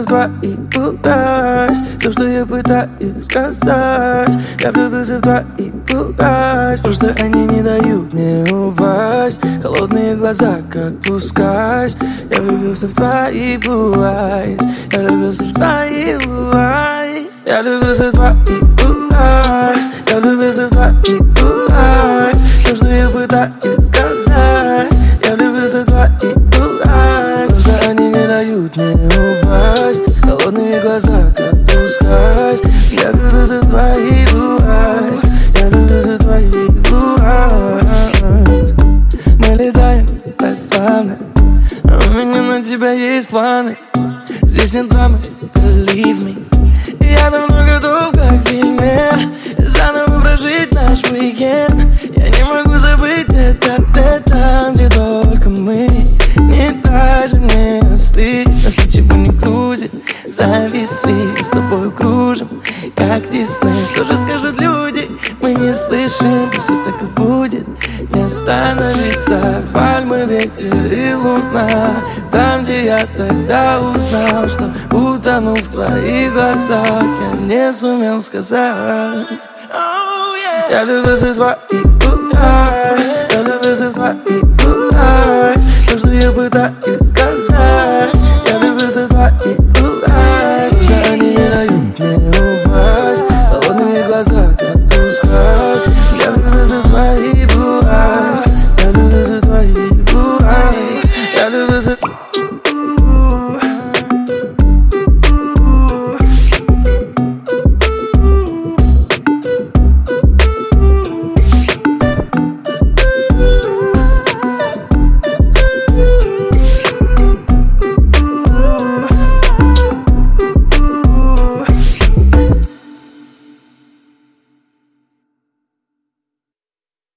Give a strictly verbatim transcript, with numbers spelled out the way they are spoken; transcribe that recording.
влюбился в твои пугайс. То, что я пытаюсь сказать. Я влюбился в твои пугайс. Просто они не дают мне упасть. Холодные глаза, как пускайс. Я влюбился в твои пугайс. Я влюбился в твои пугайс. Я влюбился в твои пугайс. Я влюбился в твои пугайс. То, что я пытаюсь сказать. Я влюбился в твои пугайс. Просто они не дают мне упасть. Холодные глаза, как пускайс. Я влюбился в твои пугайс. Я влюбился в твои пугайс. Мы летаем так плавно. У меня на тебя есть планы. Здесь нет драмы, believe me. Я давно готов, как в фильме, заново прожить наш уикенд. Я не могу забыть это, это там, где только мы. Не даже мне остыть, нас ничего не грузит. Зависли, с тобой кружим, как Дисней. Что же скажут люди, мы не слышим. Пусть все так и будет, не остановится. Пальмы, ветер и луна. Там, где я тогда узнал, что утону в твоих глазах, я не сумел сказать. Oh, yeah. Я влюбился в твои пугайс. Я влюбился в твои пугайс. То, что я пытаюсь сказать. Я влюбился в твои